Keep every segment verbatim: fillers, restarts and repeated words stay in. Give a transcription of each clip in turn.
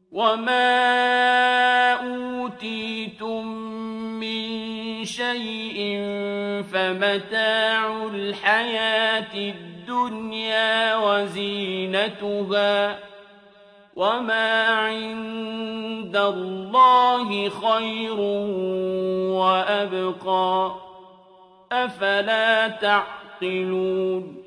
وَمَا أُوتِيتُم مِّن شَيْءٍ فَمَتَاعُ الْحَيَاةِ الدُّنْيَا وَزِينَتُهَا ۚ وَمَا عِندَ اللَّهِ خَيْرٌ وَأَبْقَىٰ ۚ أَفَلَا تَعْقِلُونَ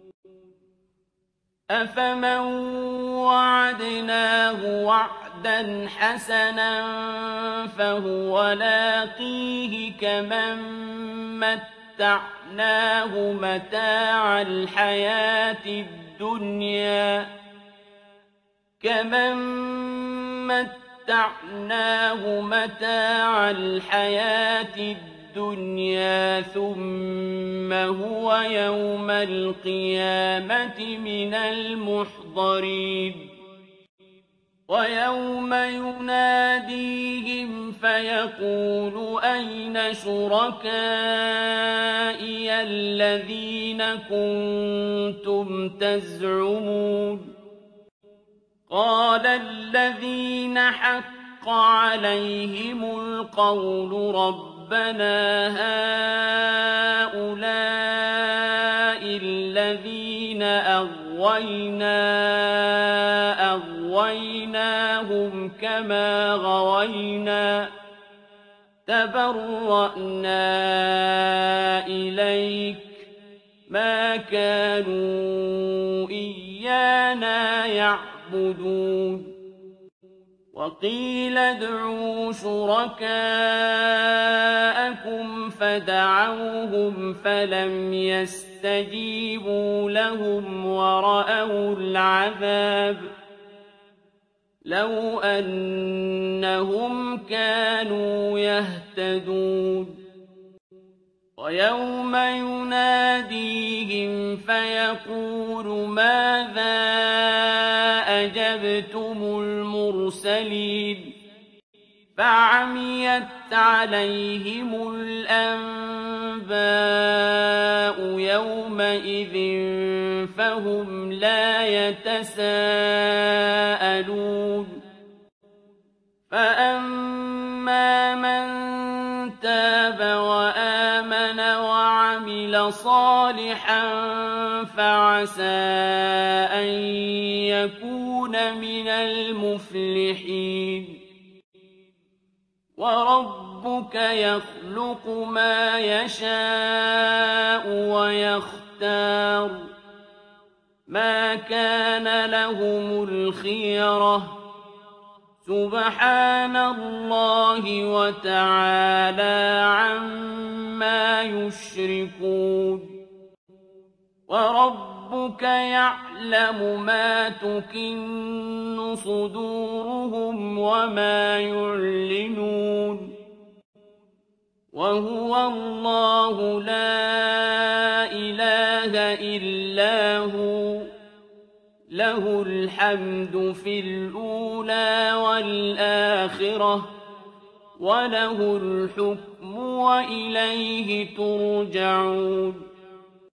أَفَمَن وَعَدْنَاهُ وَعْدًا حَسَنًا فَهُوَ لَاقِيهِ كَمَن مَّتَّعْنَاهُ مَتَاعَ الْحَيَاةِ الدُّنْيَا كَمَن مَّتَّعْنَاهُ مَتَاعَ الْحَيَاةِ الدُّنْيَا ثُمَّ هُوَ يَوْمَ الْقِيَامَةِ مِنَ الْمُحْضَرِينَ وَيَوْمَ يُنَادِيهِمْ فَيَقُولُ أَيْنَ شُرَكَائِيَ الَّذِينَ كُنتُمْ تَزْعُمُونَ قَالَ الَّذِينَ حَقَّ عَلَيْهِمُ الْقَوْلُ رَبَّنَا هَٰؤُلَاءِ الَّذِينَ أَغْوَيْنَا أَغْوَيْنَاهُمْ كَمَا غَوَيْنَا ۖ تَبَرَّأْنَا إِلَيْكَ ۖ مَا كَانُوا إِيَّانَا يَعْبُدُونَ وَقِيلَ ادْعُوا شُرَكَاءَكُمْ فَدَعَوْهُمْ فَلَمْ يَسْتَجِيبُوا لَهُمْ وَرَأَوُا الْعَذَابَ ۚ لَوْ أَنَّهُمْ كَانُوا يَهْتَدُونَ وَيَوْمَ يُنَادِيهِمْ فَيَقُولُ مَاذَا أَجَبْتُمُ الْمُرْسَلِينَ فَعَمِيَتْ عَلَيْهِمُ الْأَنبَاءُ يَوْمَئِذٍ فَهُمْ لَا يَتَسَاءَلُونَ فَأَمَّا مَن تَابَ وَآمَنَ وَعَمِلَ صَالِحًا فَعَسَىٰ أَن يَكُونَ مِنَ الْمُفْلِحِينَ وَرَبُّكَ يَخْلُقُ مَا يَشَاءُ وَيَخْتَارُ ۗ مَا كَانَ لَهُمُ الْخِيَرَةُ ۚ سُبْحَانَ اللَّهِ وَتَعَالَىٰ عَمَّا يُشْرِكُونَ وَرَبُّكَ يَعْلَمُ مَا تُكِنُّ صُدُورُهُمْ وَمَا يُعْلِنُونَ وَهُوَ اللَّهُ لَا إِلَٰهَ إِلَّا هُوَ ۖ لَهُ الْحَمْدُ فِي الْأُولَىٰ وَالْآخِرَةِ ۖ وَلَهُ الْحُكْمُ وَإِلَيْهِ تُرْجَعُونَ